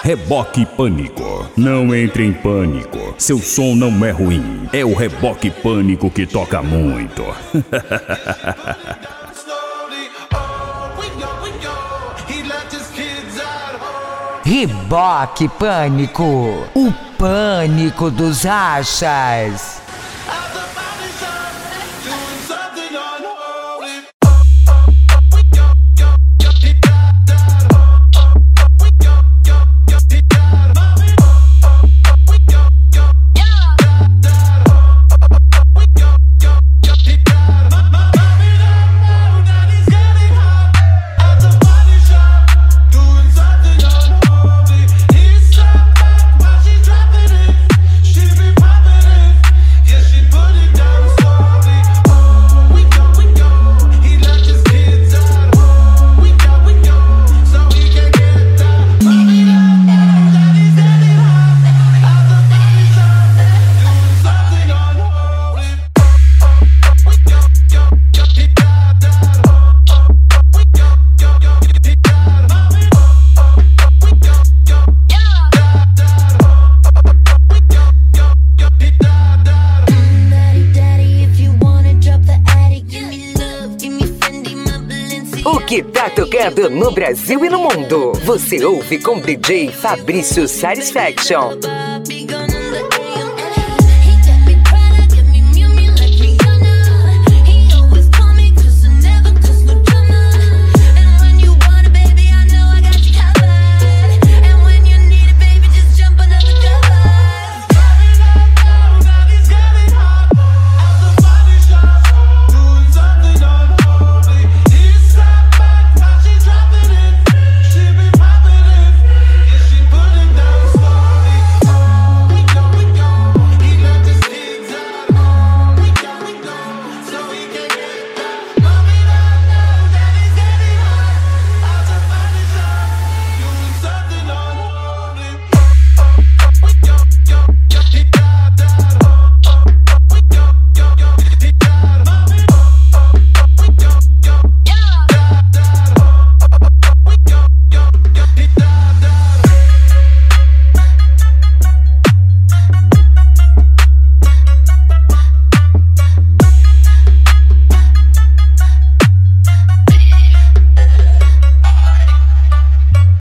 Reboque Pânico. Não entre em pânico. Seu som não é ruim. É o Reboque Pânico que toca muito. Reboque Pânico. O pânico dos rachas. O que tá tocando no Brasil e no mundo, você ouve com DJ Fabrício Satisfaction.